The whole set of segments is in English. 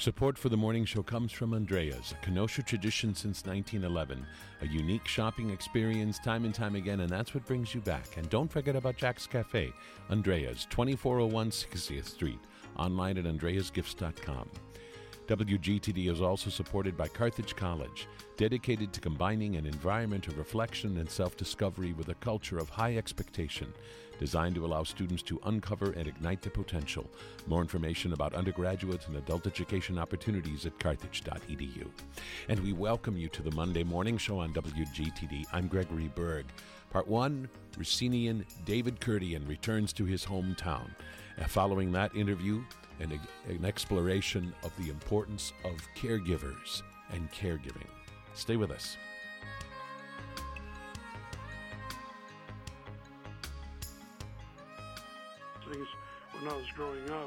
Support for the morning show comes from Andrea's, a Kenosha tradition since 1911. A unique shopping experience time and time again, and that's what brings you back. And don't forget about Jack's Cafe, Andrea's, 2401 60th Street, online at andreasgifts.com. WGTD is also supported by Carthage College, dedicated to combining an environment of reflection and self-discovery with a culture of high expectation, designed to allow students to uncover and ignite their potential. More information about undergraduate and adult education opportunities at carthage.edu. And we welcome you to the Monday Morning Show on WGTD. I'm Gregory Berg. Part 1, Racinian David Kurtian returns to his hometown. Following that interview, an exploration of the importance of caregivers and caregiving. Stay with us. Things when I was growing up.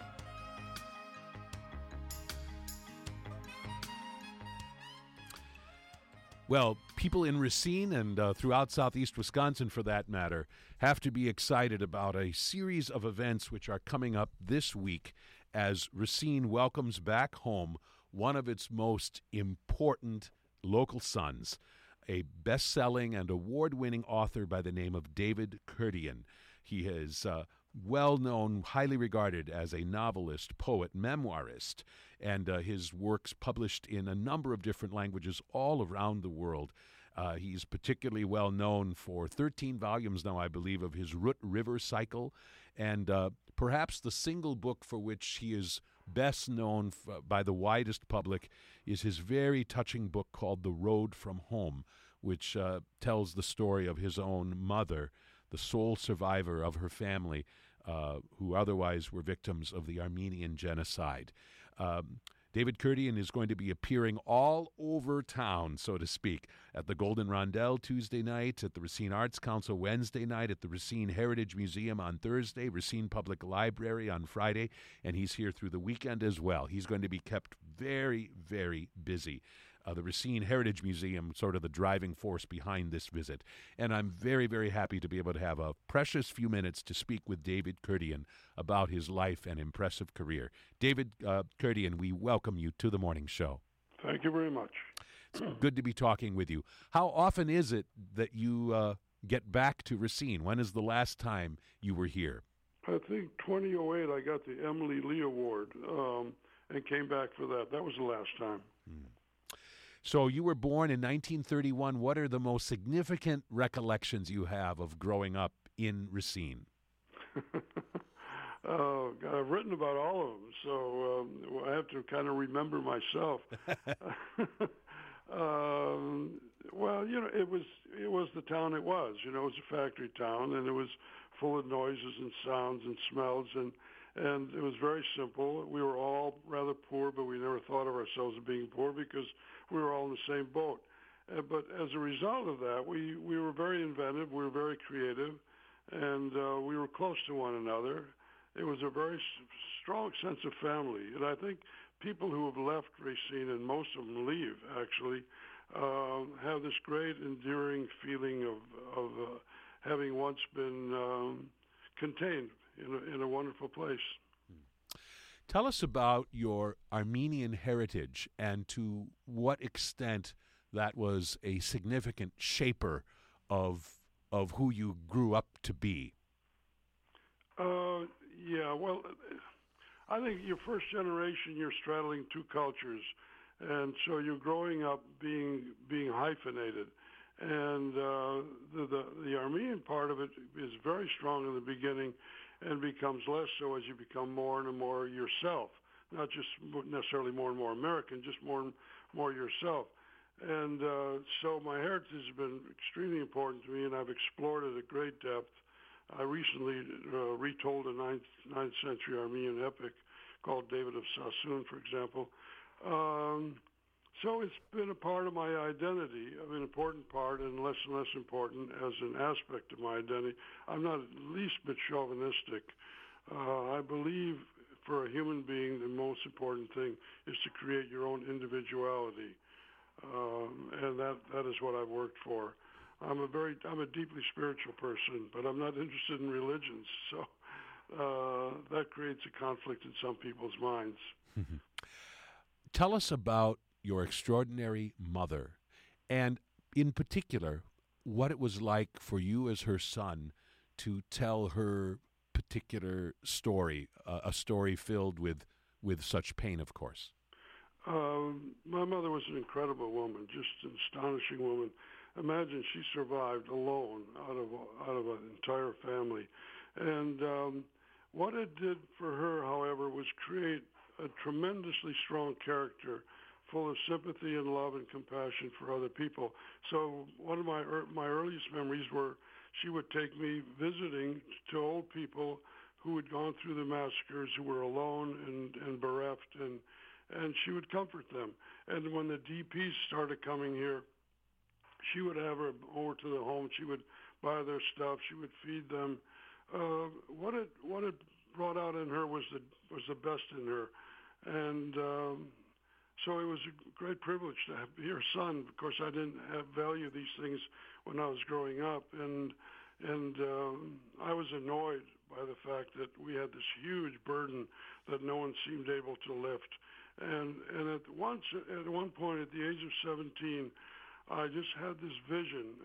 Well, people in Racine and throughout southeast Wisconsin, for that matter, have to be excited about a series of events which are coming up this week as Racine welcomes back home one of its most important local sons, a best-selling and award-winning author by the name of David Kurtian. He is well-known, highly regarded as a novelist, poet, memoirist, and his works published in a number of different languages all around the world. He's particularly well known for 13 volumes now, I believe, of his Root River Cycle, and perhaps the single book for which he is best known by the widest public is his very touching book called The Road from Home, which tells the story of his own mother, the sole survivor of her family, who otherwise were victims of the Armenian genocide. David Kurtian is going to be appearing all over town, so to speak, at the Golden Rondelle Tuesday night, at the Racine Arts Council Wednesday night, at the Racine Heritage Museum on Thursday, Racine Public Library on Friday, and he's here through the weekend as well. He's going to be kept very, very busy. The Racine Heritage Museum, sort of the driving force behind this visit. And I'm very, very happy to be able to have a precious few minutes to speak with David Kurtian about his life and impressive career. David Kurtian, we welcome you to the morning show. Thank you very much. It's good to be talking with you. How often is it that you get back to Racine? When is the last time you were here? I think 2008 I got the Emily Lee Award and came back for that. That was the last time. So you were born in 1931. What are the most significant recollections you have of growing up in Racine? I've written about all of them, so I have to kind of remember myself. Well, it was the town it was. It was a factory town, and it was full of noises and sounds and smells, and it was very simple. We were all rather poor, but we never thought of ourselves as being poor because we were all in the same boat. But as a result of that, we were very inventive, we were very creative, and we were close to one another. It was a very strong sense of family. And I think people who have left Racine, and most of them leave, actually, have this great enduring feeling of having once been contained in a wonderful place. Tell us about your Armenian heritage and to what extent that was a significant shaper of who you grew up to be. Yeah, well, I think your first generation, you're straddling two cultures, and so you're growing up being hyphenated. And the Armenian part of it is very strong in the beginning and becomes less so as you become more and more yourself, not just necessarily more and more American, just more and more yourself. And so my heritage has been extremely important to me, and I've explored it at great depth. I recently retold a 9th century Armenian epic called David of Sassoon, for example. So it's been a part of my identity, an important part, and less important as an aspect of my identity. I'm not the least bit chauvinistic. I believe for a human being, the most important thing is to create your own individuality, and that is what I've worked for. I'm a deeply spiritual person, but I'm not interested in religions, so that creates a conflict in some people's minds. Tell us about your extraordinary mother, and in particular, what it was like for you as her son to tell her particular story, a story filled with such pain, of course. My mother was an incredible woman, just an astonishing woman. Imagine she survived alone out of an entire family, and what it did for her, however, was create a tremendously strong character, full of sympathy and love and compassion for other people. So one of my earliest memories were she would take me visiting to old people who had gone through the massacres, who were alone and bereft, and she would comfort them. And when the DPs started coming here, she would have her over to the home. She would buy their stuff. She would feed them. What it brought out in her was the best in her, and so it was a great privilege to be her son. Of course, I didn't value these things when I was growing up, and I was annoyed by the fact that we had this huge burden that no one seemed able to lift. And at one point, at the age of 17, I just had this vision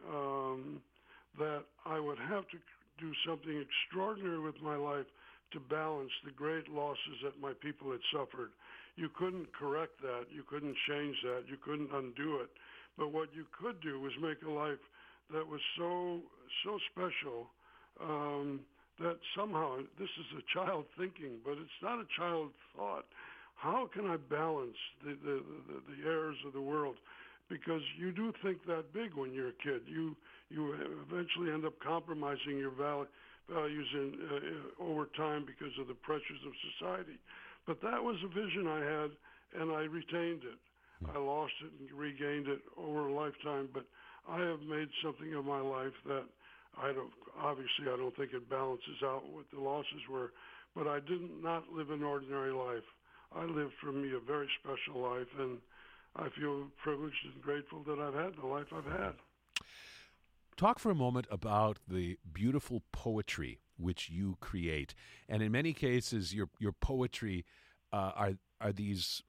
that I would have to do something extraordinary with my life to balance the great losses that my people had suffered. You couldn't correct that. You couldn't change that. You couldn't undo it. But what you could do was make a life that was so special that somehow, this is a child thinking, but it's not a child thought. How can I balance the errors of the world? Because you do think that big when you're a kid. You eventually end up compromising your values over time because of the pressures of society. But that was a vision I had, and I retained it. I lost it and regained it over a lifetime, but I have made something of my life that I don't think it balances out what the losses were, but I did not live an ordinary life. I lived for me a very special life, and I feel privileged and grateful that I've had the life I've had. Talk for a moment about the beautiful poetry which you create, and in many cases, your poetry are these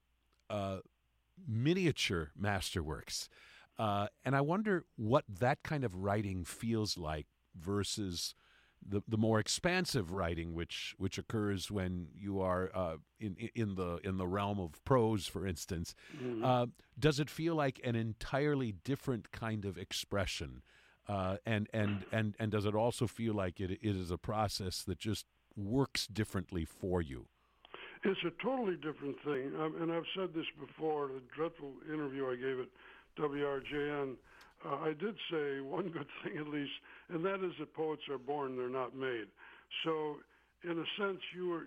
miniature masterworks, and I wonder what that kind of writing feels like versus the more expansive writing which occurs when you are in the realm of prose, for instance. Mm-hmm. Does it feel like an entirely different kind of expression? And does it also feel like it is a process that just works differently for you? It's a totally different thing, and I've said this before. The dreadful interview I gave at WRJN, I did say one good thing at least, and that is that poets are born; they're not made. So, in a sense, you're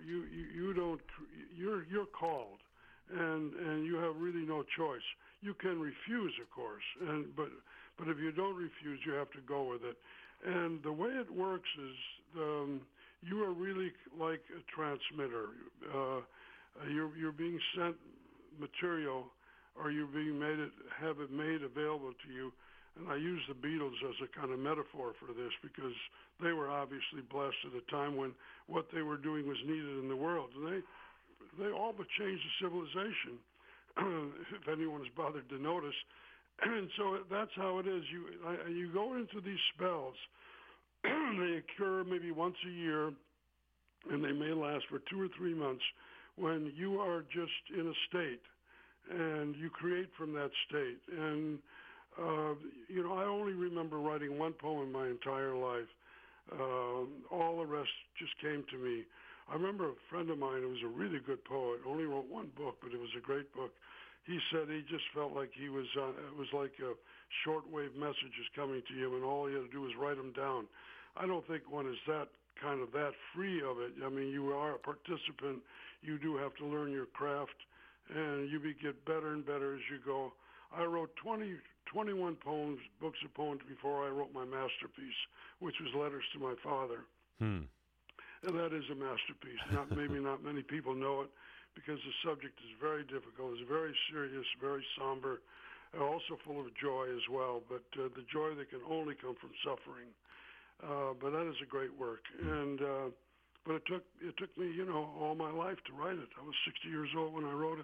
called, and you have really no choice. You can refuse, of course, but if you don't refuse, you have to go with it. And the way it works is you are really like a transmitter. You're being sent material, or you're being have it made available to you. And I use the Beatles as a kind of metaphor for this because they were obviously blessed at a time when what they were doing was needed in the world. And they all but changed the civilization, if anyone has bothered to notice. And so that's how it is. You go into these spells. They occur maybe once a year, and they may last for 2 or 3 months when you are just in a state, and you create from that state. And I only remember writing one poem my entire life. All the rest just came to me. I remember a friend of mine who was a really good poet, only wrote one book, but it was a great book. He said he just felt like it was like a shortwave messages coming to him, and all he had to do was write them down. I don't think one is that free of it. I mean, you are a participant. You do have to learn your craft, and you get better and better as you go. I wrote 21 books of poems before I wrote my masterpiece, which was Letters to My Father. And that is a masterpiece. Maybe not many people know it because the subject is very difficult. It's very serious, very somber, and also full of joy as well, but the joy that can only come from suffering. But that is a great work. But it took me, all my life to write it. I was 60 years old when I wrote it.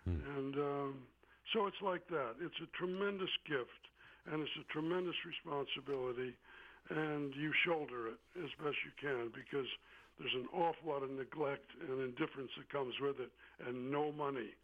And so it's like that. It's a tremendous gift, and it's a tremendous responsibility, and you shoulder it as best you can because there's an awful lot of neglect and indifference that comes with it, and no money.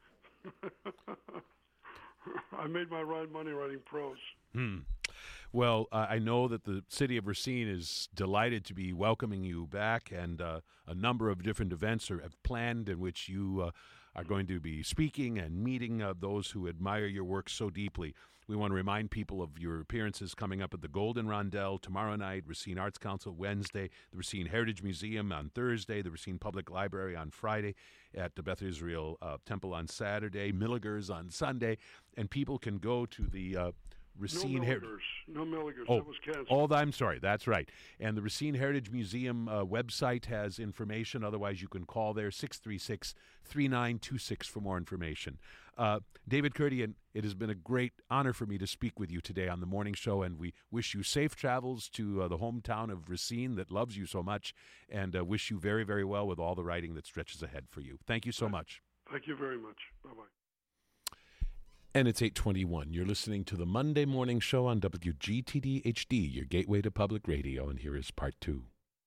I made my money writing prose. Well, I know that the city of Racine is delighted to be welcoming you back, and a number of different events have planned in which you are going to be speaking and meeting those who admire your work so deeply. We want to remind people of your appearances coming up at the Golden Rondell tomorrow night, Racine Arts Council Wednesday, the Racine Heritage Museum on Thursday, the Racine Public Library on Friday, at the Beth Israel Temple on Saturday, Milligers on Sunday, and people can go to the Racine Heritage. No Milligers. That was canceled. Oh, I'm sorry. That's right. And the Racine Heritage Museum website has information. Otherwise, you can call there, 636-3926 for more information. David Kurdian, it has been a great honor for me to speak with you today on the morning show, and we wish you safe travels to the hometown of Racine that loves you so much, and wish you very, very well with all the writing that stretches ahead for you. Thank you so much. Thank you very much. Bye-bye. And it's 8:21. You're listening to the Monday Morning Show on WGTD HD, your gateway to public radio, and here is part 2.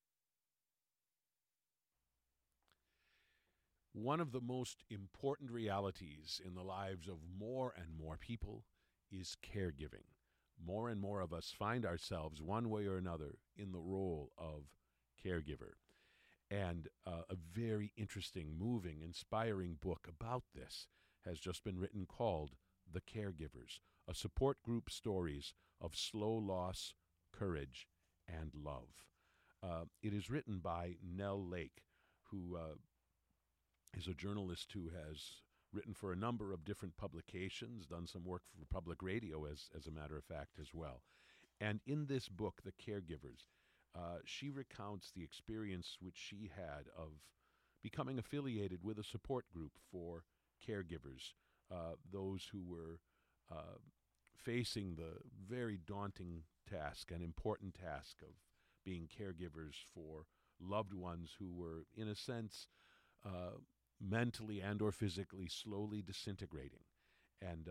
One of the most important realities in the lives of more and more people is caregiving. More and more of us find ourselves, one way or another, in the role of caregiver. And a very interesting, moving, inspiring book about this has just been written called The Caregivers, a support group stories of slow loss, courage, and love. It is written by Nell Lake, who is a journalist who has written for a number of different publications, done some work for public radio, as a matter of fact, as well. And in this book, The Caregivers, she recounts the experience which she had of becoming affiliated with a support group for caregivers, those who were facing the very daunting task and important task of being caregivers for loved ones who were, in a sense, mentally and or physically slowly disintegrating. And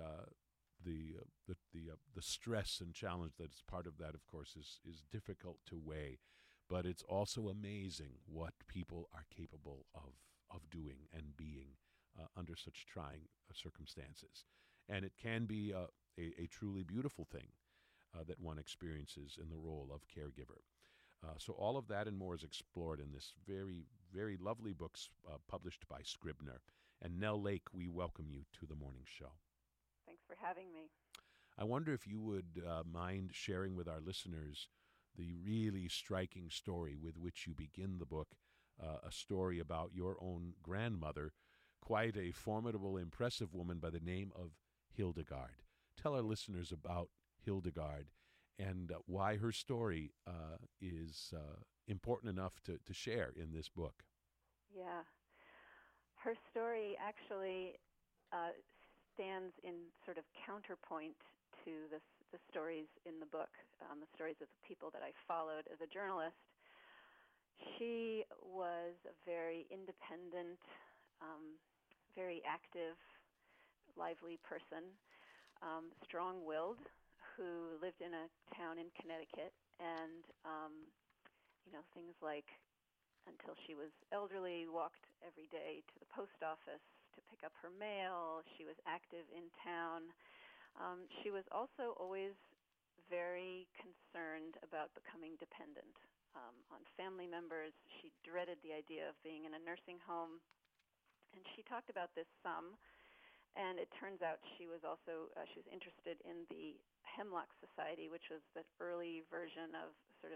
the stress and challenge that is part of that, of course, is difficult to weigh. But it's also amazing what people are capable of doing and being under such trying circumstances. And it can be a truly beautiful thing that one experiences in the role of caregiver. So all of that and more is explored in this very, very lovely books published by Scribner. And Nell Lake, we welcome you to the morning show. Thanks for having me. I wonder if you would mind sharing with our listeners the really striking story with which you begin the book, a story about your own grandmother, quite a formidable, impressive woman by the name of Hildegard. Tell our listeners about Hildegard and why her story is important enough to share in this book. Yeah. Her story actually stands in sort of counterpoint to the stories in the book, the stories of the people that I followed as a journalist. She was a very independent, very active, lively person, strong-willed, who lived in a town in Connecticut, and things like, until she was elderly, walked every day to the post office to pick up her mail. She was active in town. She was also always very concerned about becoming dependent on family members. She dreaded the idea of being in a nursing home, and she talked about this some. And it turns out she was also she was interested in the Hemlock Society, which was the early version of sort of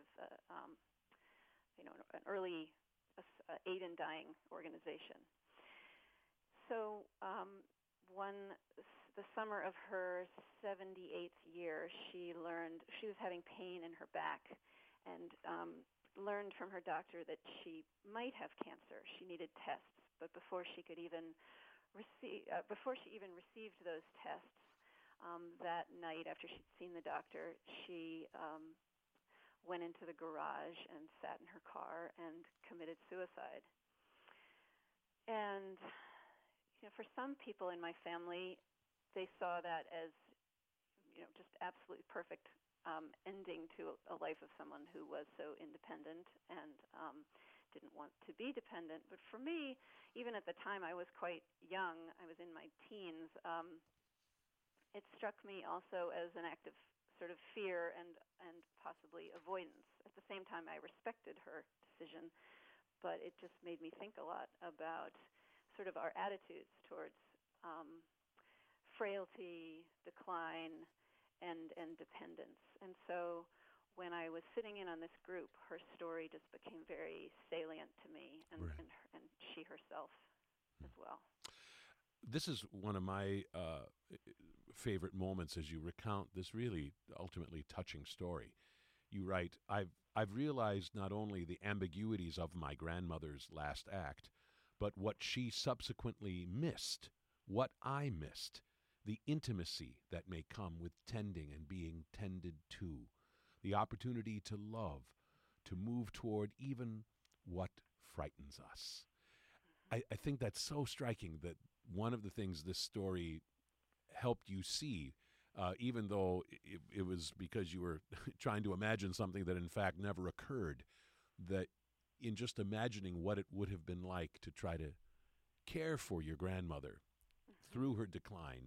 an early aid in dying organization. So the summer of her 78th year, she learned she was having pain in her back, and learned from her doctor that she might have cancer. She needed tests, but before she even received those tests, that night after she'd seen the doctor, she went into the garage and sat in her car and committed suicide. And for some people in my family, they saw that as, just absolutely perfect ending to a life of someone who was so independent and didn't want to be dependent. But for me, even at the time I was quite young, I was in my teens, it struck me also as an act of sort of fear and possibly avoidance. At the same time, I respected her decision, but it just made me think a lot about sort of our attitudes towards frailty, decline, and dependence. And so when I was sitting in on this group, her story just became very salient to me, and, Right. and she herself as well. This is one of my favorite moments as you recount this really ultimately touching story. You write, I've realized not only the ambiguities of my grandmother's last act, but what she subsequently missed, what I missed, the intimacy that may come with tending and being tended to, the opportunity to love, to move toward even what frightens us. I think that's so striking that one of the things this story helped you see, even though it was because you were trying to imagine something that in fact never occurred, that in just imagining what it would have been like to try to care for your grandmother through her decline,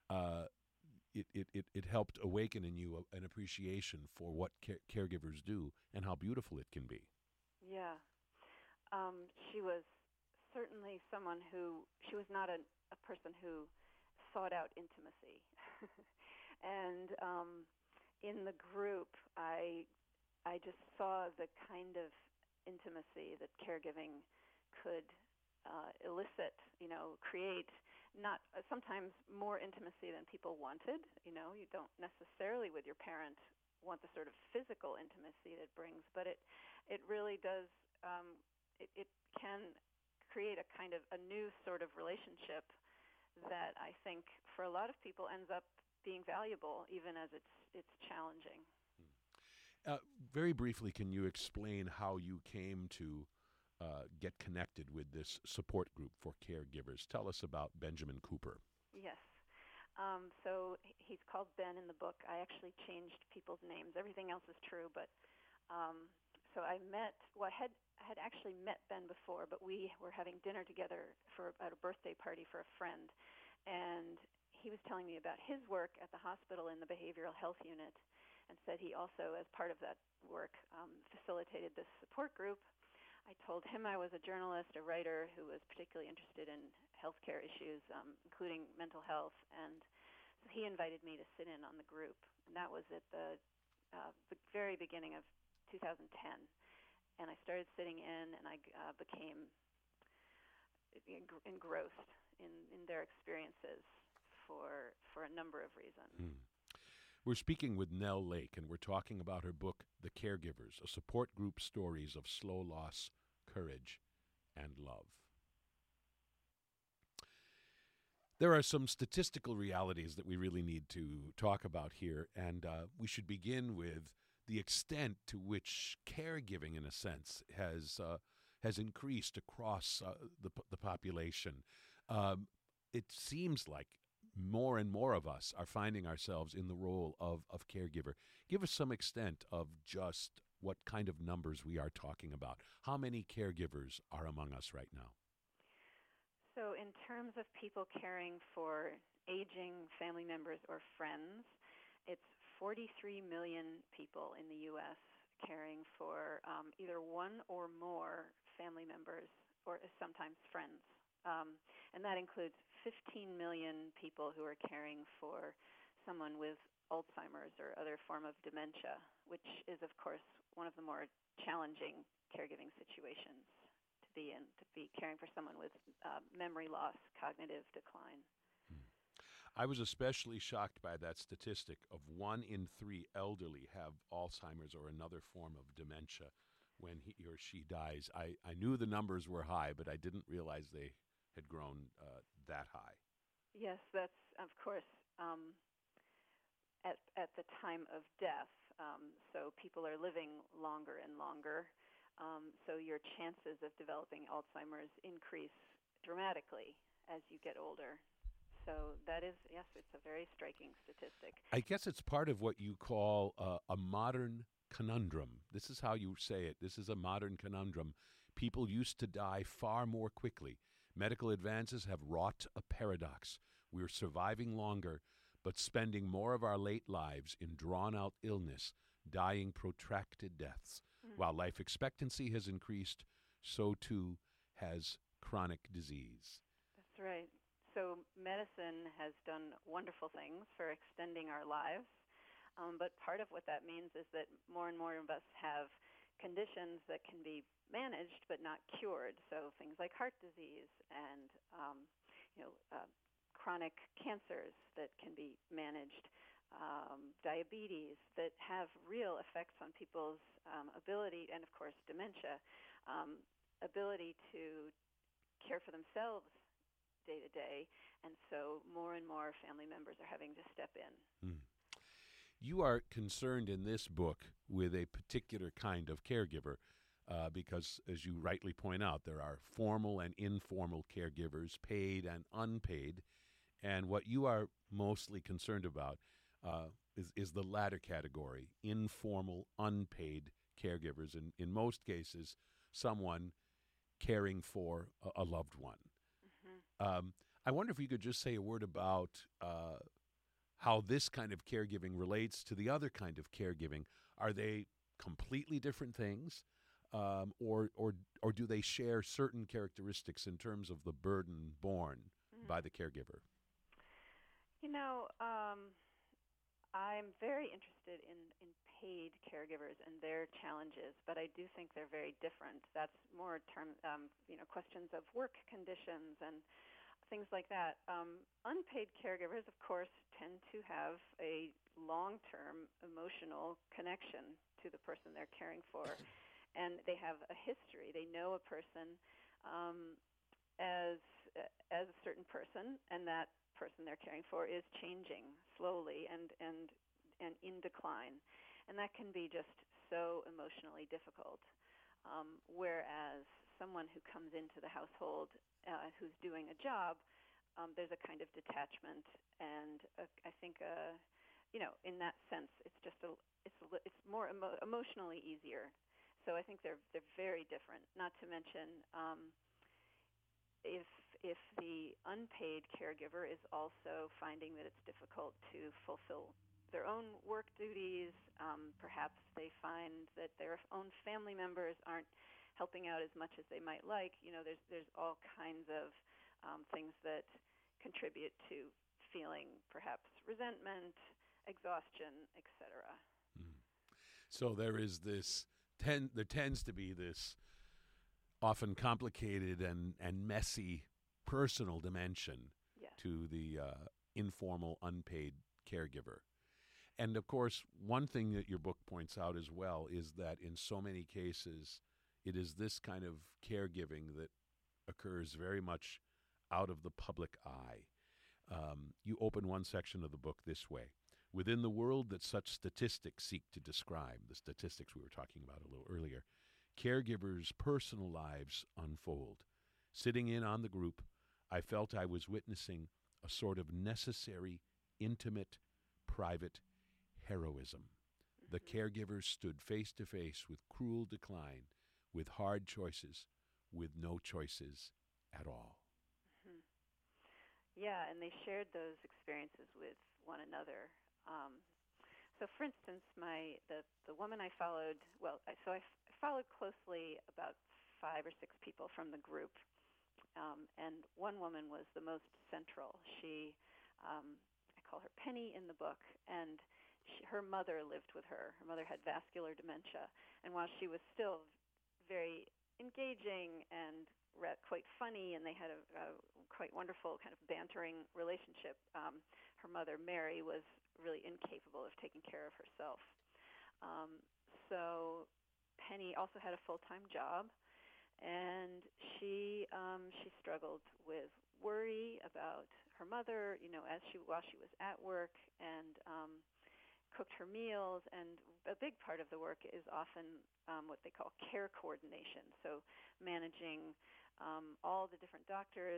it helped awaken in you an appreciation for what caregivers do and how beautiful it can be. Yeah. She was certainly someone she was not a person who sought out intimacy. And in the group, I just saw the kind of intimacy that caregiving could elicit, create not sometimes more intimacy than people wanted. You don't necessarily with your parent want the sort of physical intimacy that it brings, but it really does. It can create a kind of a new sort of relationship that I think for a lot of people ends up being valuable, even as it's challenging. Very briefly, can you explain how you came to get connected with this support group for caregivers? Tell us about Benjamin Cooper. Yes. So he's called Ben in the book. I actually changed people's names. Everything else is true, but so I had actually met Ben before, but we were having dinner together at a birthday party for a friend, and he was telling me about his work at the hospital in the behavioral health unit, and said he also, as part of that work, facilitated this support group. I told him I was a journalist, a writer who was particularly interested in healthcare issues, including mental health, and so he invited me to sit in on the group, and that was at the very beginning of 2010. And I started sitting in, and I became engrossed in their experiences for a number of reasons. We're speaking with Nell Lake, and we're talking about her book, The Caregivers, a support group stories of slow loss, courage, and love. There are some statistical realities that we really need to talk about here, and we should begin with the extent to which caregiving, in a sense, has increased across the population. It seems like more and more of us are finding ourselves in the role of caregiver. Give us some extent of just what kind of numbers we are talking about. How many caregivers are among us right now? So in terms of people caring for aging family members or friends, it's 43 million people in the U.S. caring for either one or more family members or sometimes friends. And that includes 15 million people who are caring for someone with Alzheimer's or other form of dementia, which is, of course, one of the more challenging caregiving situations to be in, to be caring for someone with memory loss, cognitive decline. I was especially shocked by that statistic of 1 in 3 elderly have Alzheimer's or another form of dementia when he or she dies. I knew the numbers were high, but I didn't realize they had grown that high. Yes, that's, of course, at the time of death. So people are living longer and longer. So your chances of developing Alzheimer's increase dramatically as you get older. So that is, yes, it's a very striking statistic. I guess it's part of what you call a modern conundrum. This is how you say it. This is a modern conundrum. People used to die far more quickly. Medical advances have wrought a paradox. We're surviving longer, but spending more of our late lives in drawn-out illness, dying protracted deaths. While life expectancy has increased, so too has chronic disease. That's right. So medicine has done wonderful things for extending our lives, but part of what that means is that more and more of us have conditions that can be managed but not cured. So things like heart disease and chronic cancers that can be managed, diabetes that have real effects on people's ability, and of course dementia, ability to care for themselves day to day, and so more and more family members are having to step in. You are concerned in this book with a particular kind of caregiver because, as you rightly point out, there are formal and informal caregivers, paid and unpaid, and what you are mostly concerned about is the latter category, informal, unpaid caregivers, and in most cases, someone caring for a loved one. I wonder if you could just say a word about how this kind of caregiving relates to the other kind of caregiving. Are they completely different things, or do they share certain characteristics in terms of the burden borne by the caregiver? You know, I'm very interested in paid caregivers and their challenges, but I do think they're very different. That's more questions of work conditions and things like that. Unpaid caregivers, of course, tend to have a long-term emotional connection to the person they're caring for, and they have a history. They know a person as a certain person, and that person they're caring for is changing slowly and in decline, and that can be just so emotionally difficult. Whereas someone who comes into the household who's doing a job, there's a kind of detachment, and I think in that sense, it's more emotionally easier. So I think they're very different. Not to mention, if the unpaid caregiver is also finding that it's difficult to fulfill their own work duties, perhaps they find that their own family members aren't helping out as much as they might like. There's all kinds of things that contribute to feeling perhaps resentment, exhaustion, etc. So there is there tends to be this often complicated and messy personal dimension to the informal, unpaid caregiver. And, of course, one thing that your book points out as well is that in so many cases, it is this kind of caregiving that occurs very much out of the public eye. You open one section of the book this way. Within the world that such statistics seek to describe, the statistics we were talking about a little earlier, caregivers' personal lives unfold. Sitting in on the group, I felt I was witnessing a sort of necessary, intimate, private heroism. The caregivers stood face to face with cruel decline, with hard choices, with no choices at all. Yeah, and they shared those experiences with one another. So, for instance, the woman I followed, I followed closely about 5 or 6 people from the group, and one woman was the most central. She, I call her Penny in the book, and her mother lived with her. Her mother had vascular dementia, and while she was still very engaging and quite funny, and they had a quite wonderful kind of bantering relationship, her mother, Mary, was really incapable of taking care of herself. So Penny also had a full-time job, and she struggled with worry about her mother, while she was at work, and cooked her meals. And a big part of the work is often what they call care coordination, so managing all the different doctors,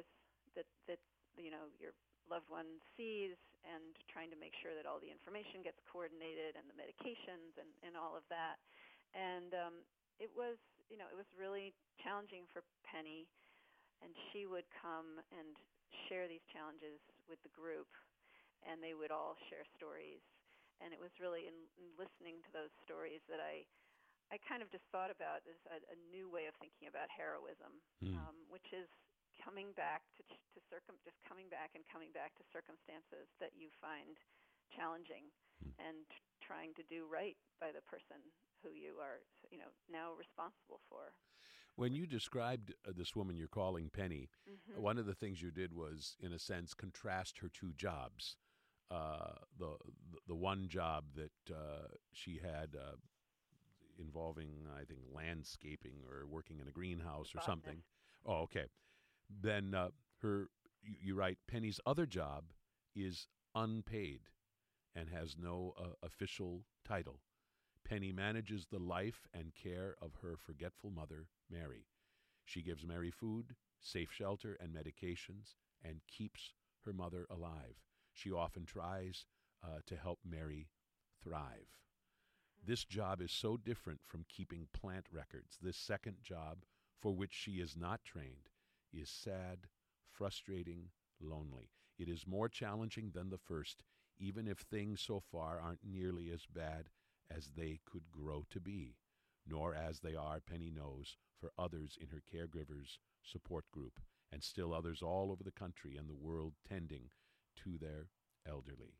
that your loved one sees, and trying to make sure that all the information gets coordinated and the medications and all of that. And it was really challenging for Penny, and she would come and share these challenges with the group, and they would all share stories. And it was really in listening to those stories that I kind of just thought about as a new way of thinking about heroism, which is coming back coming back to circumstances that you find challenging, and trying to do right by the person who you are, now responsible for. When you described this woman you're calling Penny, one of the things you did was, in a sense, contrast her two jobs. The one job that she had involving, I think, landscaping or working in a greenhouse or something. Oh, okay. Then you write, Penny's other job is unpaid and has no official title. Penny manages the life and care of her forgetful mother, Mary. She gives Mary food, safe shelter, and medications, and keeps her mother alive. She often tries to help Mary thrive. This job is so different from keeping plant records. This second job, for which she is not trained, is sad, frustrating, lonely. It is more challenging than the first, even if things so far aren't nearly as bad as they could grow to be, nor as they are, Penny knows, for others in her caregivers support group, and still others all over the country and the world tending to their elderly.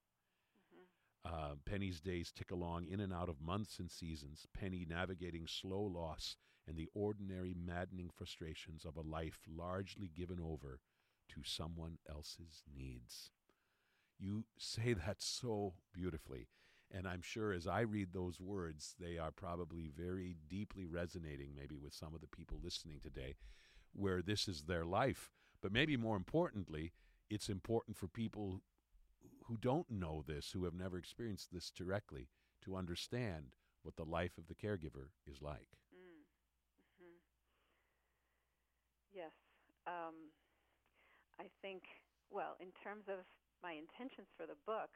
Penny's days tick along in and out of months and seasons, Penny navigating slow loss and the ordinary maddening frustrations of a life largely given over to someone else's needs. You say that so beautifully, and I'm sure as I read those words, they are probably very deeply resonating maybe with some of the people listening today, where this is their life. But maybe more importantly, it's important for people who don't know this, who have never experienced this directly, to understand what the life of the caregiver is like. Yes. I think, in terms of my intentions for the book,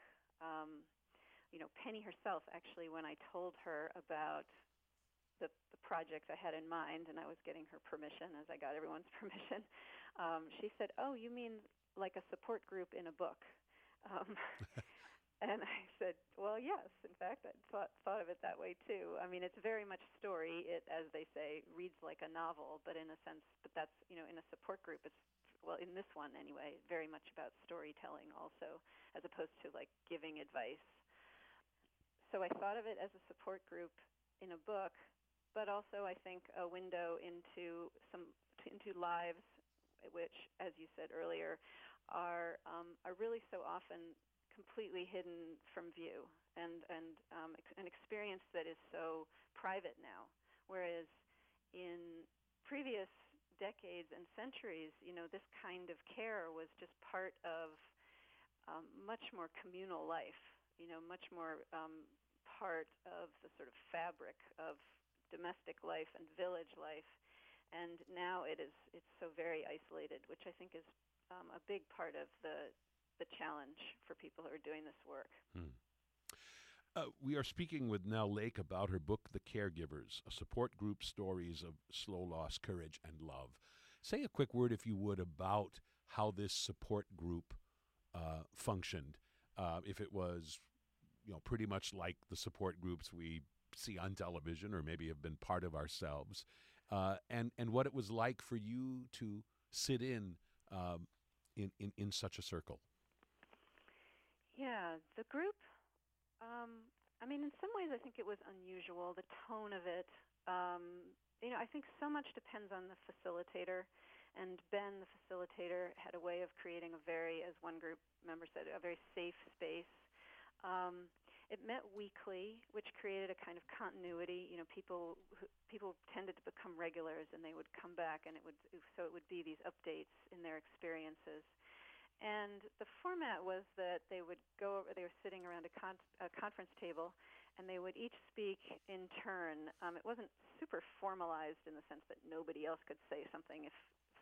Penny herself, actually, when I told her about the project I had in mind, and I was getting her permission, as I got everyone's permission, she said, "Oh, you mean like a support group in a book?" And I said, "Well, yes. In fact, I thought of it that way too. I mean, it's very much story. It, as they say, reads like a novel, but in a sense, that's in a support group, it's in this one anyway, very much about storytelling also, as opposed to like giving advice. So I thought of it as a support group in a book, but also I think a window into lives, which, as you said earlier, are really so often completely hidden from view, and an experience that is so private now, whereas in previous decades and centuries, this kind of care was just part of much more communal life, much more part of the sort of fabric of domestic life and village life, and now it's so very isolated, which I think is a big part of the challenge for people who are doing this work. We are speaking with Nell Lake about her book, The Caregivers, a support group stories of slow loss, courage, and love. Say a quick word, if you would, about how this support group functioned. If it was, pretty much like the support groups we see on television or maybe have been part of ourselves, and what it was like for you to sit in such a circle. Yeah, the group, in some ways I think it was unusual, the tone of it. I think so much depends on the facilitator, and Ben, the facilitator, had a way of creating a very, as one group member said, a very safe space. It met weekly, which created a kind of continuity. People tended to become regulars, and they would come back, and it would be these updates in their experiences. And the format was that they were sitting around a conference table, and they would each speak in turn. It wasn't super formalized in the sense that nobody else could say something if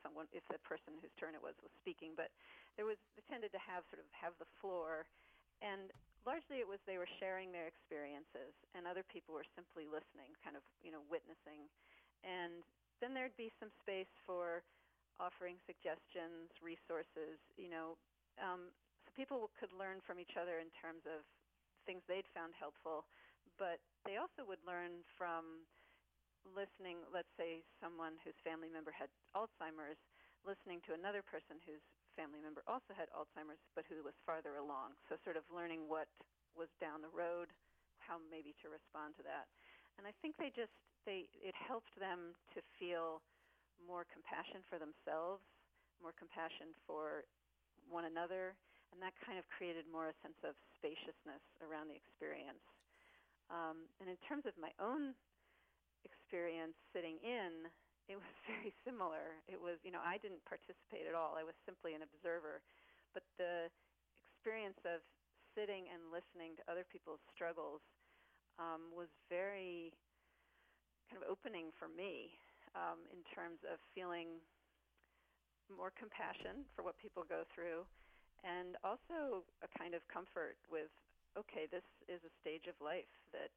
someone, if the person whose turn it was speaking, but they tended to have the floor, and largely it was they were sharing their experiences, and other people were simply listening, kind of, witnessing. And then there'd be some space for offering suggestions, resources, so people could learn from each other in terms of things they'd found helpful, but they also would learn from listening, let's say someone whose family member had Alzheimer's, listening to another person whose family member also had Alzheimer's, but who was farther along. So sort of learning what was down the road, how maybe to respond to that. And I think it helped them to feel more compassion for themselves, more compassion for one another, and that kind of created more a sense of spaciousness around the experience. And in terms of my own experience sitting in, it was very similar. It was, I didn't participate at all. I was simply an observer. But the experience of sitting and listening to other people's struggles was very kind of opening for me in terms of feeling more compassion for what people go through, and also a kind of comfort with, okay, this is a stage of life that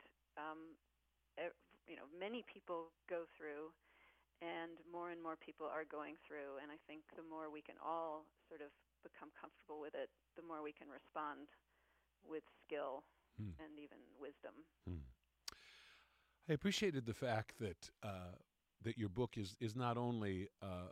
many people go through, and more people are going through. And I think the more we can all sort of become comfortable with it, the more we can respond with skill and even wisdom. I appreciated the fact that that your book is not only,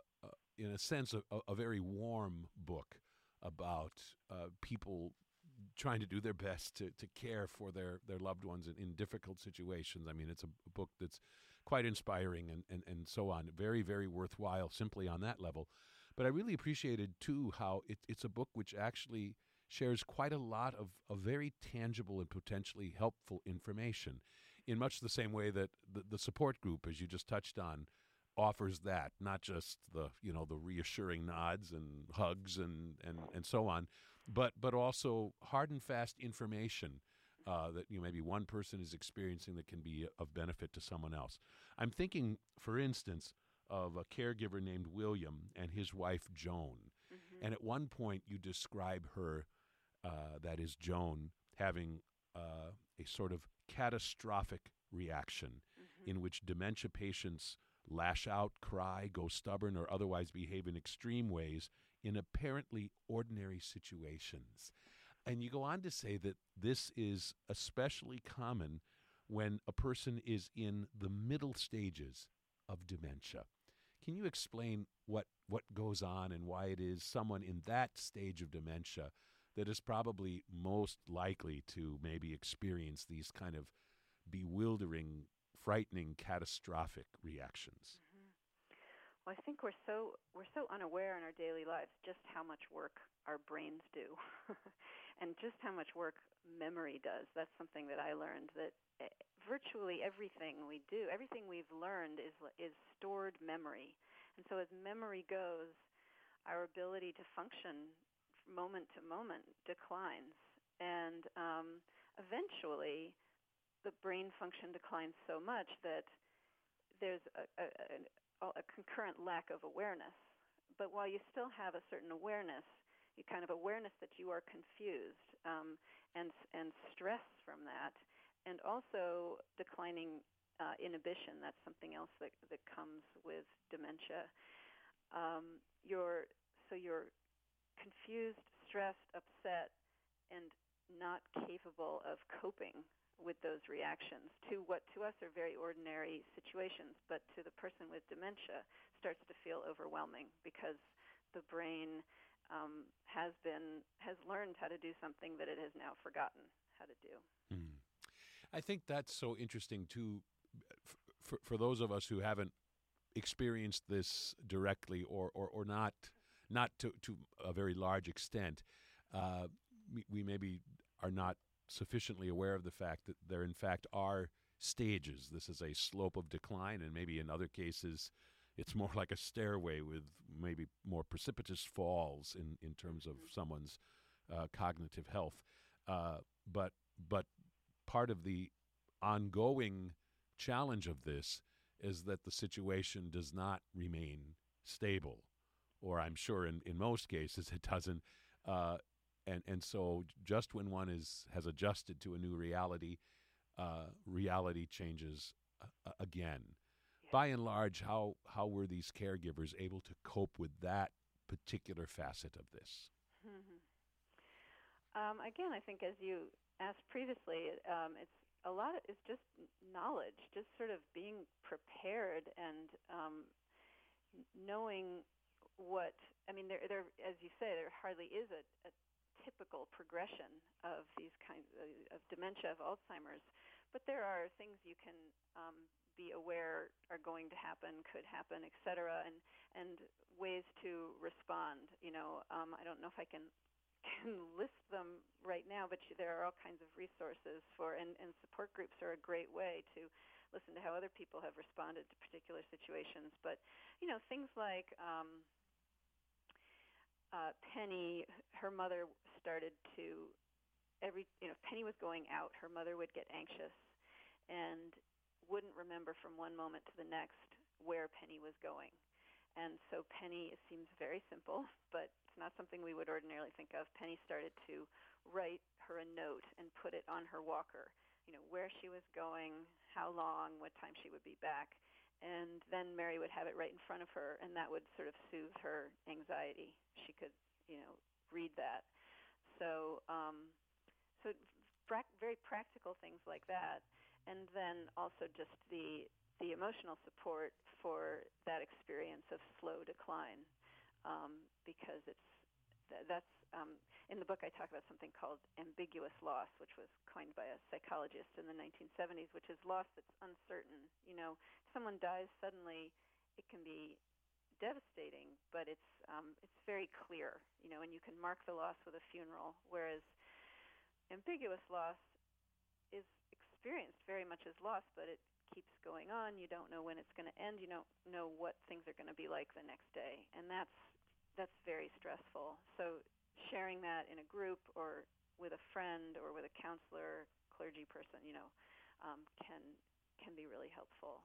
in a sense, a very warm book about people trying to do their best to care for their loved ones in difficult situations. I mean, it's a book that's quite inspiring and so on. Very, very worthwhile simply on that level. But I really appreciated, too, how it's a book which actually shares quite a lot of very tangible and potentially helpful information, in much the same way that the support group, as you just touched on, offers that, not just the reassuring nods and hugs and so on, but also hard and fast information that maybe one person is experiencing that can be of benefit to someone else. I'm thinking, for instance, of a caregiver named William and his wife Joan. Mm-hmm. And at one point you describe her, that is Joan, having a sort of catastrophic reaction in which dementia patients lash out, cry, go stubborn, or otherwise behave in extreme ways in apparently ordinary situations. And you go on to say that this is especially common when a person is in the middle stages of dementia. Can you explain what goes on and why it is someone in that stage of dementia that is probably most likely to maybe experience these kind of bewildering, frightening, catastrophic reactions? Well, I think we're so unaware in our daily lives just how much work our brains do and just how much work memory does. That's something that I learned, that virtually everything we do, everything we've learned is stored memory. And so as memory goes, our ability to function moment to moment declines. And eventually the brain function declines so much that there's a concurrent lack of awareness. But while you still have a certain awareness, you kind of awareness that you are confused, and stress from that, and also declining inhibition. That's something else that comes with dementia. You're confused, stressed, upset, and not capable of coping with those reactions to what to us are very ordinary situations, but to the person with dementia starts to feel overwhelming because the brain has learned how to do something that it has now forgotten how to do. I think that's so interesting too, for those of us who haven't experienced this directly or not to a very large extent. We maybe are not sufficiently aware of the fact that there in fact are stages. This is a slope of decline, and maybe in other cases it's more like a stairway with maybe more precipitous falls in terms of someone's cognitive health. But part of the ongoing challenge of this is that the situation does not remain stable. or I'm sure in most cases it doesn't. And so just when one has adjusted to a new reality, reality changes again. Yeah. By and large, how were these caregivers able to cope with that particular facet of this? Mm-hmm. Again, I think as you asked previously, it's a lot of, it's just knowledge, just sort of being prepared and knowing what. I mean, there, as you say, there hardly is a typical progression of these kinds of dementia, of Alzheimer's, but there are things you can be aware are going to happen, could happen, et cetera, and ways to respond. I don't know if I can list them right now, but there are all kinds of resources and support groups are a great way to listen to how other people have responded to particular situations. But, things like Penny, her mother started to, if Penny was going out, her mother would get anxious and wouldn't remember from one moment to the next where Penny was going. And so Penny, it seems very simple, but it's not something we would ordinarily think of. Penny started to write her a note and put it on her walker, where she was going, how long, what time she would be back. And then Mary would have it right in front of her, and that would sort of soothe her anxiety. She could, read that. So, very practical things like that. And then also just the emotional support for that experience of slow decline, because that's in the book I talk about something called ambiguous loss, which was coined by a psychologist in the 1970s, which is loss that's uncertain. If someone dies suddenly, it can be devastating, but it's very clear, and you can mark the loss with a funeral, whereas ambiguous loss is experienced very much as loss, but it keeps going on. You don't know when it's going to end. You don't know what things are going to be like the next day, and that's very stressful. So sharing that in a group or with a friend or with a counselor, clergy person, can be really helpful.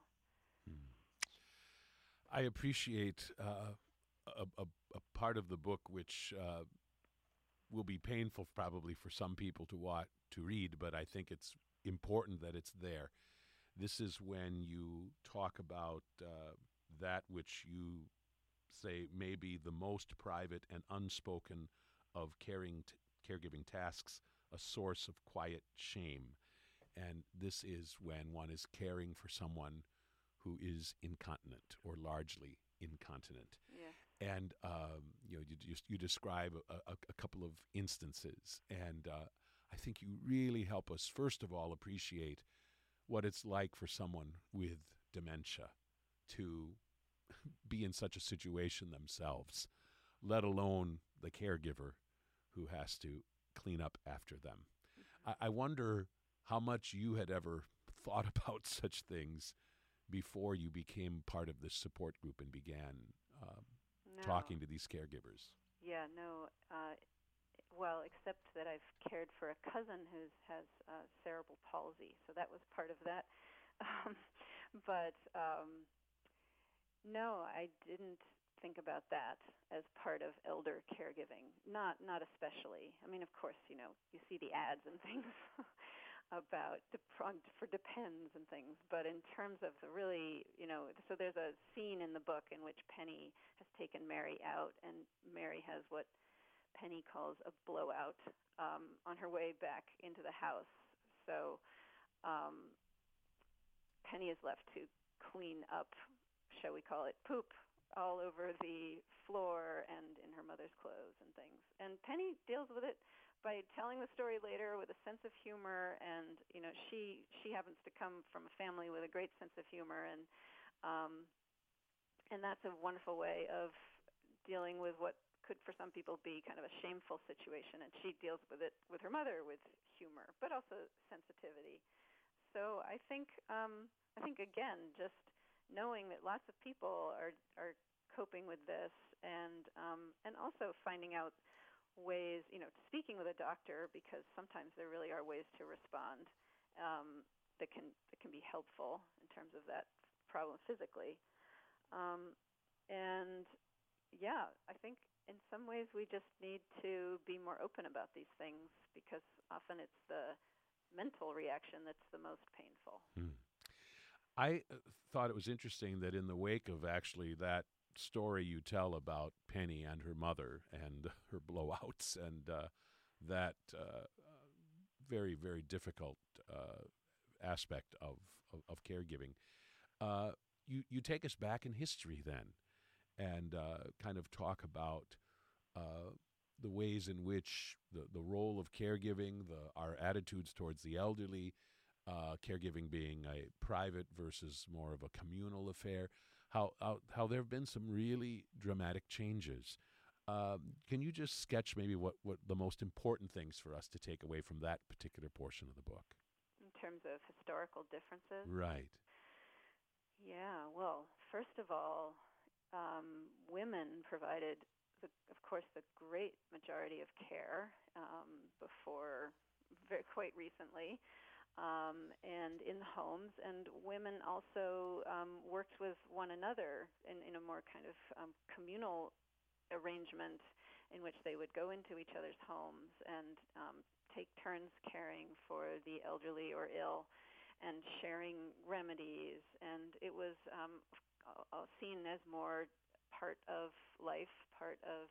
I appreciate a part of the book which will be painful probably for some people to read, but I think it's important that it's there. This is when you talk about that which you say may be the most private and unspoken of caregiving tasks, a source of quiet shame. And this is when one is caring for someone who is incontinent or largely incontinent. Yeah. And you describe a couple of instances, and I think you really help us, first of all, appreciate what it's like for someone with dementia to be in such a situation themselves, let alone the caregiver who has to clean up after them. I wonder how much you had ever thought about such things before you became part of this support group and began talking to these caregivers. Yeah, no. Well, except that I've cared for a cousin who has cerebral palsy, so that was part of that. But no, I didn't think about that as part of elder caregiving. Not especially. I mean, of course, you see the ads and things about for Depends and things, but in terms of the really, so there's a scene in the book in which Penny has taken Mary out, and Mary has what Penny calls a blowout on her way back into the house. So Penny is left to clean up, shall we call it, poop all over the floor and in her mother's clothes and things. And Penny deals with it by telling the story later with a sense of humor, and she happens to come from a family with a great sense of humor, and that's a wonderful way of dealing with what could for some people be kind of a shameful situation, and she deals with it with her mother with humor, but also sensitivity. So I think again, just knowing that lots of people are coping with this, and also finding out ways, speaking with a doctor, because sometimes there really are ways to respond that can be helpful in terms of that problem physically, and yeah, I think in some ways we just need to be more open about these things because often it's the mental reaction that's the most painful. Hmm. I thought it was interesting that in the wake of actually that story you tell about Penny and her mother and her blowouts and that very, very difficult aspect of caregiving, you take us back in history then and kind of talk about the ways in which the role of caregiving, our attitudes towards the elderly, caregiving being a private versus more of a communal affair, how there have been some really dramatic changes. Can you just sketch maybe what the most important things for us to take away from that particular portion of the book? In terms of historical differences? Right. Yeah, well, first of all, women provided, of course, the great majority of care before quite recently. And in the homes, and women also worked with one another in a more kind of communal arrangement in which they would go into each other's homes and take turns caring for the elderly or ill and sharing remedies. And it was seen as more part of life, part of,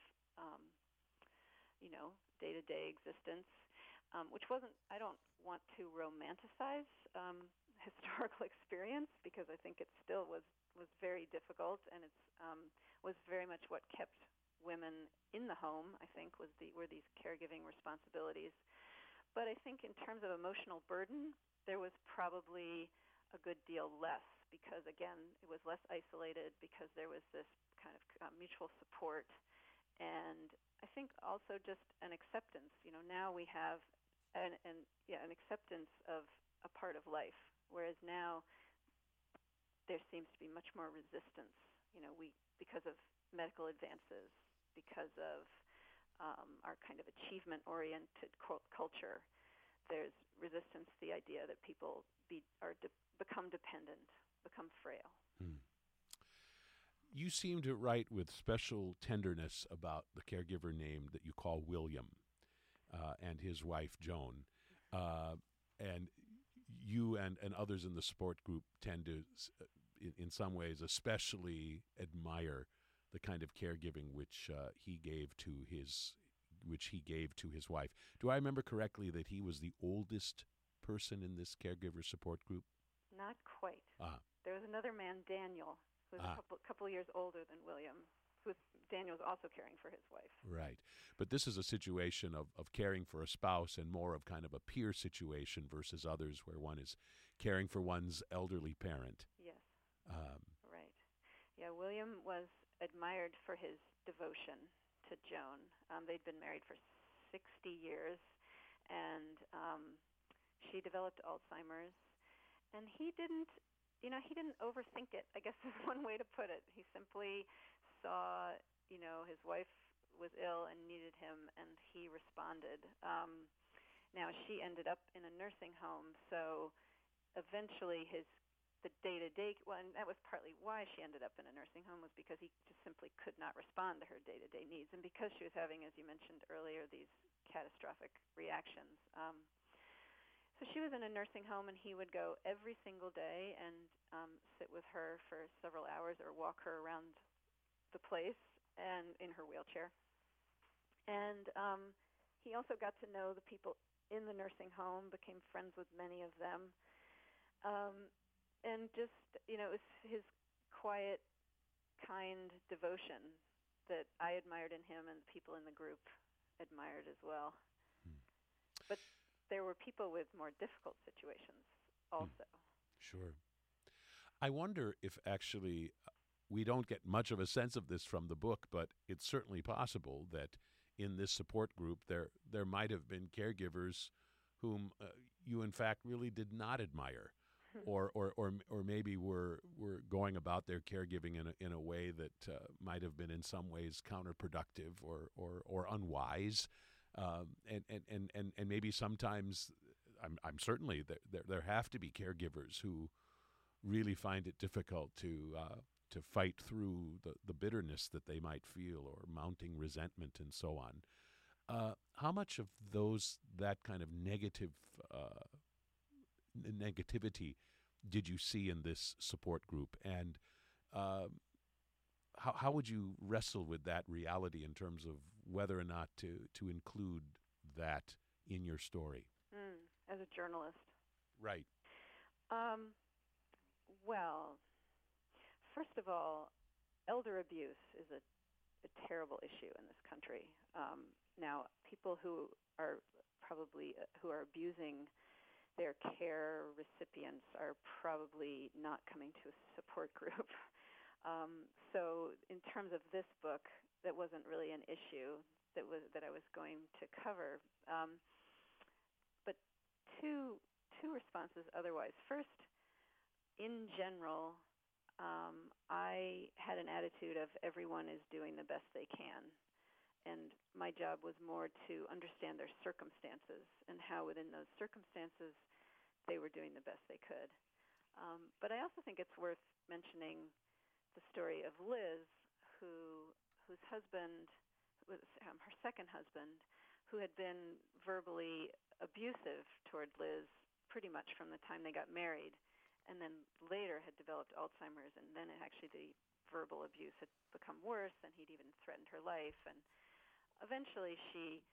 day-to-day existence. Which wasn't, I don't want to romanticize historical experience because I think it still was very difficult, and it's was very much what kept women in the home, I think, were these caregiving responsibilities. But I think in terms of emotional burden, there was probably a good deal less because, again, it was less isolated because there was this kind of mutual support. And I think also just an acceptance. Now we have an acceptance of a part of life, whereas now there seems to be much more resistance. Because of medical advances, because of our kind of achievement-oriented culture, there's resistance to the idea that people become dependent, become frail. Hmm. You seem to write with special tenderness about the caregiver name that you call William. And his wife, Joan. And you and others in the support group tend to, in some ways, especially admire the kind of caregiving which he gave to his wife. Do I remember correctly that he was the oldest person in this caregiver support group? Not quite. There was another man, Daniel, who was a couple years older than William. Daniel was also caring for his wife. Right. But this is a situation of caring for a spouse and more of kind of a peer situation versus others where one is caring for one's elderly parent. Yes. Right. Yeah, William was admired for his devotion to Joan. They'd been married for 60 years, and she developed Alzheimer's. And he didn't overthink it, I guess is one way to put it. He simply saw, his wife was ill and needed him, and he responded. Now, she ended up in a nursing home, so eventually the day-to-day, and that was partly why she ended up in a nursing home, was because he just simply could not respond to her day-to-day needs, and because she was having, as you mentioned earlier, these catastrophic reactions. So she was in a nursing home, and he would go every single day and sit with her for several hours or walk her around the place and in her wheelchair. And he also got to know the people in the nursing home, became friends with many of them. And just, it was his quiet, kind devotion that I admired in him and the people in the group admired as well. But there were people with more difficult situations also. Sure. I wonder if actually we don't get much of a sense of this from the book, but it's certainly possible that in this support group there might have been caregivers whom you in fact really did not admire, or maybe were going about their caregiving in a way that might have been in some ways counterproductive or unwise, and maybe sometimes I'm certainly there have to be caregivers who really find it difficult to fight through the bitterness that they might feel or mounting resentment and so on. How much of that kind of negativity did you see in this support group, and how would you wrestle with that reality in terms of whether or not to include that in your story? As a journalist. Right. Well, first of all, elder abuse is a terrible issue in this country. Now, people who are abusing their care recipients are probably not coming to a support group. So in terms of this book, that wasn't really an issue that I was going to cover. But two responses otherwise. First, in general, I had an attitude of everyone is doing the best they can. And my job was more to understand their circumstances and how within those circumstances they were doing the best they could. But I also think it's worth mentioning the story of Liz, whose husband was her second husband, who had been verbally abusive toward Liz pretty much from the time they got married, and then later had developed Alzheimer's, and then actually the verbal abuse had become worse, and he'd even threatened her life, and eventually he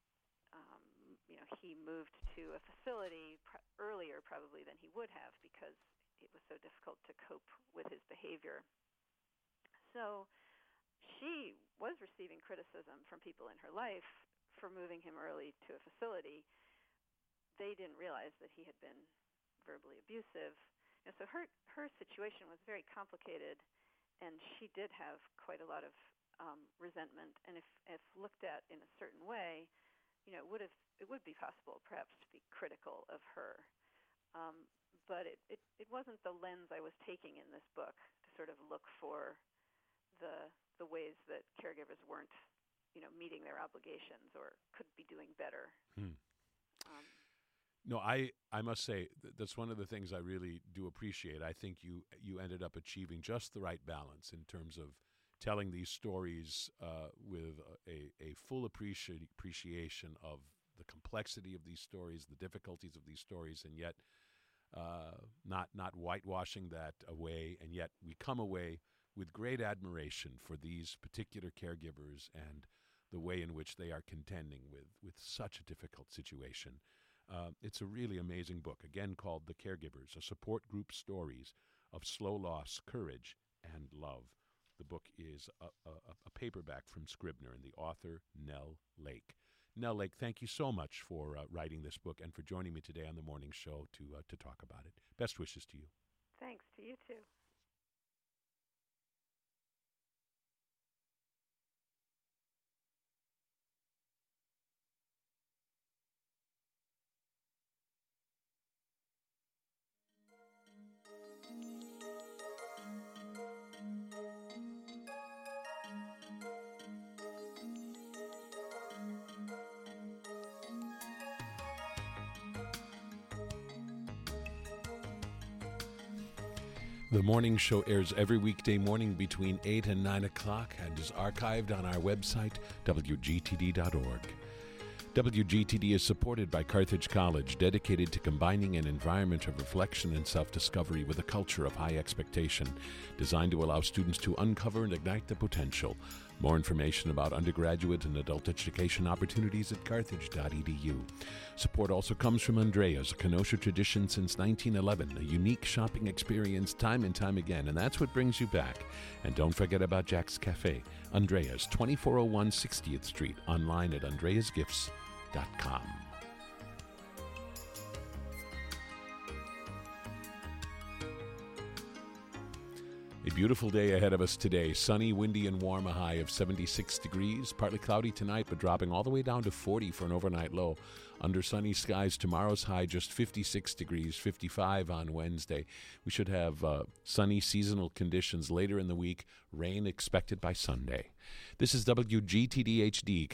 moved to a facility earlier probably than he would have because it was so difficult to cope with his behavior. So she was receiving criticism from people in her life for moving him early to a facility. They didn't realize that he had been verbally abusive. And so her situation was very complicated, and she did have quite a lot of resentment. And if looked at in a certain way, it would be possible perhaps to be critical of her. But it wasn't the lens I was taking in this book to sort of look for the ways that caregivers weren't, meeting their obligations or could be doing better. No, I must say that's one of the things I really do appreciate. I think you ended up achieving just the right balance in terms of telling these stories with a full appreciation of the complexity of these stories, the difficulties of these stories, and yet not whitewashing that away. And yet we come away with great admiration for these particular caregivers and the way in which they are contending with such a difficult situation. It's a really amazing book, again called The Caregivers, a support group stories of slow loss, courage, and love. The book is a paperback from Scribner and the author, Nell Lake. Nell Lake, thank you so much for writing this book and for joining me today on the morning show to talk about it. Best wishes to you. Thanks to you too. The morning show airs every weekday morning between 8 and 9 o'clock and is archived on our website, wgtd.org. WGTD is supported by Carthage College, dedicated to combining an environment of reflection and self-discovery with a culture of high expectation, designed to allow students to uncover and ignite their potential. More information about undergraduate and adult education opportunities at carthage.edu. Support also comes from Andrea's, a Kenosha tradition since 1911, a unique shopping experience time and time again, and that's what brings you back. And don't forget about Jack's Cafe, Andrea's, 2401 60th Street, online at andreasgifts.com. A beautiful day ahead of us today. Sunny, windy, and warm, a high of 76 degrees. Partly cloudy tonight, but dropping all the way down to 40 for an overnight low. Under sunny skies, tomorrow's high just 56 degrees, 55 on Wednesday. We should have sunny seasonal conditions later in the week. Rain expected by Sunday. This is WGTD HD.